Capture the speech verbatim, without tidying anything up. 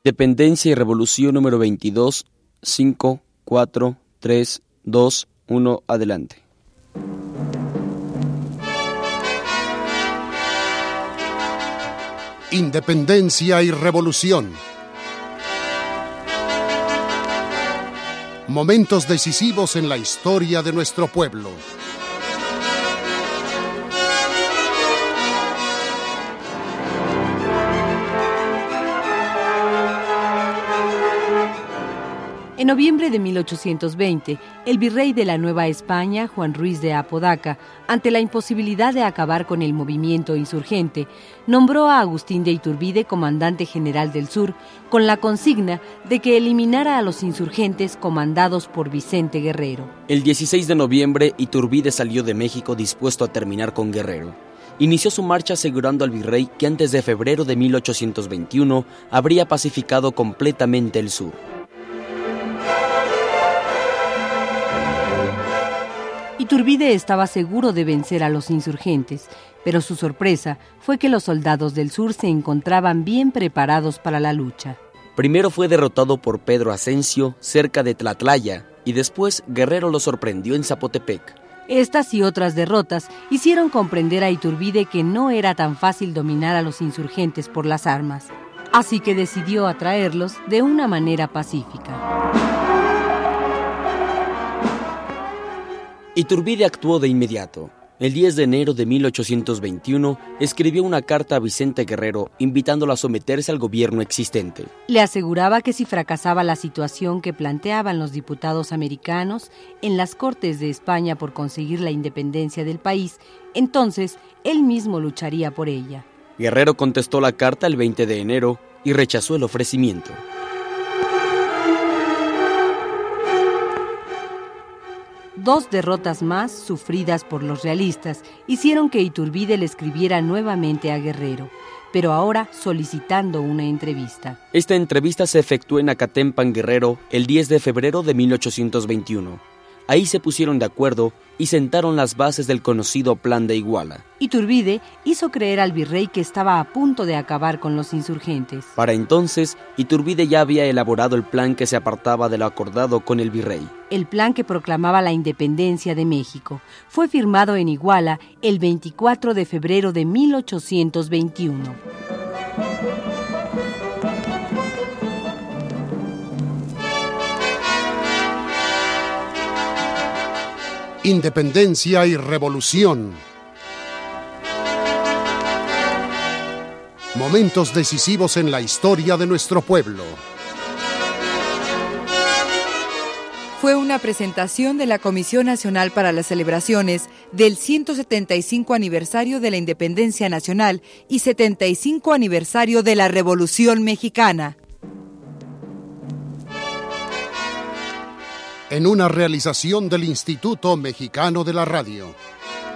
Independencia y Revolución número veintidós, cinco, cuatro, tres, dos, uno, adelante. Independencia y Revolución. Momentos decisivos en la historia de nuestro pueblo. En noviembre de mil ochocientos veinte, el virrey de la Nueva España, Juan Ruiz de Apodaca, ante la imposibilidad de acabar con el movimiento insurgente, nombró a Agustín de Iturbide comandante general del sur, con la consigna de que eliminara a los insurgentes comandados por Vicente Guerrero. El dieciséis de noviembre, Iturbide salió de México dispuesto a terminar con Guerrero. Inició su marcha asegurando al virrey que antes de febrero de mil ochocientos veintiuno habría pacificado completamente el sur. Iturbide estaba seguro de vencer a los insurgentes, pero su sorpresa fue que los soldados del sur se encontraban bien preparados para la lucha. Primero fue derrotado por Pedro Asensio cerca de Tlatlaya y después Guerrero lo sorprendió en Zapotepec. Estas y otras derrotas hicieron comprender a Iturbide que no era tan fácil dominar a los insurgentes por las armas, así que decidió atraerlos de una manera pacífica. Iturbide actuó de inmediato. El diez de enero de mil ochocientos veintiuno escribió una carta a Vicente Guerrero invitándolo a someterse al gobierno existente. Le aseguraba que si fracasaba la situación que planteaban los diputados americanos en las Cortes de España por conseguir la independencia del país, entonces él mismo lucharía por ella. Guerrero contestó la carta el veinte de enero y rechazó el ofrecimiento. Dos derrotas más, sufridas por los realistas, hicieron que Iturbide le escribiera nuevamente a Guerrero, pero ahora solicitando una entrevista. Esta entrevista se efectuó en Acatempan, Guerrero, el diez de febrero de mil ochocientos veintiuno. Ahí se pusieron de acuerdo y sentaron las bases del conocido Plan de Iguala. Iturbide hizo creer al virrey que estaba a punto de acabar con los insurgentes. Para entonces, Iturbide ya había elaborado el plan que se apartaba de lo acordado con el virrey. El plan que proclamaba la independencia de México fue firmado en Iguala el veinticuatro de febrero de mil ochocientos veintiuno. Independencia y Revolución. Momentos decisivos en la historia de nuestro pueblo. Fue una presentación de la Comisión Nacional para las Celebraciones del ciento setenta y cinco aniversario de la Independencia Nacional y setenta y cinco aniversario de la Revolución Mexicana. En una realización del Instituto Mexicano de la Radio.